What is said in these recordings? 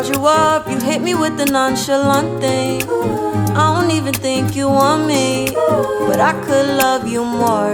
called you up, you hit me with the nonchalant thing. I don't even think you want me, but I could love you more.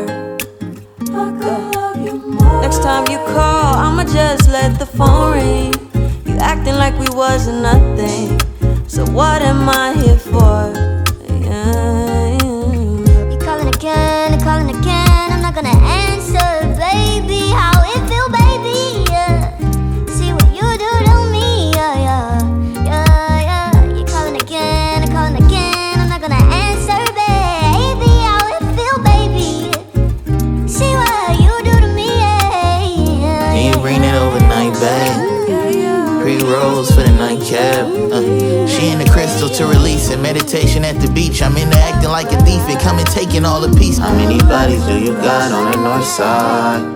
Next time you call, I'ma just let the phone ring. You acting like we wasn't nothing, so what am I here for? Yeah. You calling again, and calling again. I'm not gonna answer, baby. How it feel, baby? Yeah. See what you do to me, yeah, yeah, yeah, yeah. You calling again, and calling again. I'm not gonna answer, baby. How it feel, baby? See what you do to me, yeah, yeah. Can you bring that overnight back? Pre-rolls for the nightcap. She in the crystal to release it. Meditation at the beach. I'm into acting like a thief and coming taking all the peace. How many bodies do you got on the north side?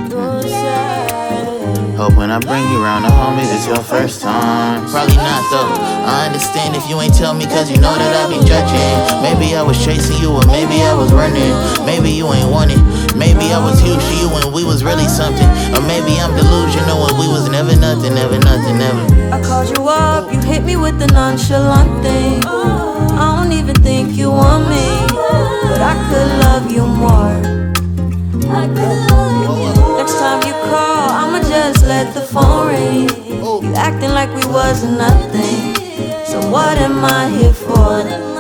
Hope when I bring you around the homies, it's your first time. Probably not though. I understand if you ain't tell me, cause you know that I be judging. Maybe I was chasing you, or maybe I was running. Maybe you ain't want it. Maybe I was huge to you when we was really something. Or maybe I'm delusional when we was never nothing, never nothing, never. I called you up, you hit me with the nonchalant thing. I don't even think you want me, but I could love you more. Next time you call, I'ma just let the phone ring. You acting like we wasn't nothing, so what am I here for?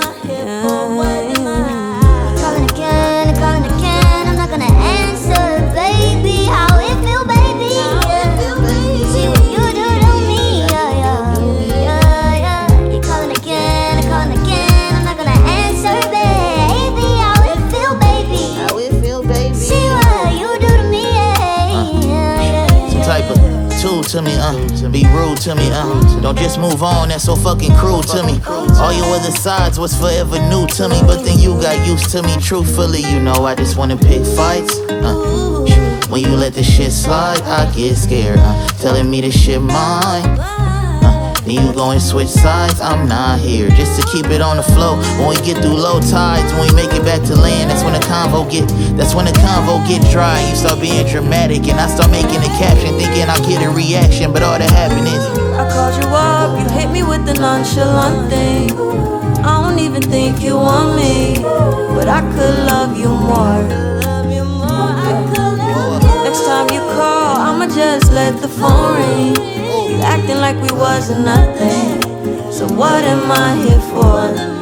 Calling again, and calling again. I'm not gonna answer, baby. How it feel, baby? Yeah. See what you do to me, yeah, yeah, yeah, yeah. You calling again, and calling again. I'm not gonna answer, baby. How it feel, baby? How it feel, baby? See what you do to me, yeah, yeah, yeah. Some type of tool to me, be rude to me, don't just move on, that's so fucking cruel to me. All your other sides was forever new to me, but then you got used to me. Truthfully, you know I just wanna pick fights. When you let this shit slide, I get scared. Telling me this shit mine. Then you go and switch sides, I'm not here just to keep it on the flow. When we get through low tides, when we make it back to land, that's when the convo get dry. You start being dramatic and I start making a caption, thinking I'll get a reaction, but all that happened is I called you up, you hit me with the nonchalant thing. I don't even think you want me, but I could love you more. Next time you call, I'ma just let the phone ring. You acting like we wasn't nothing, so what am I here for?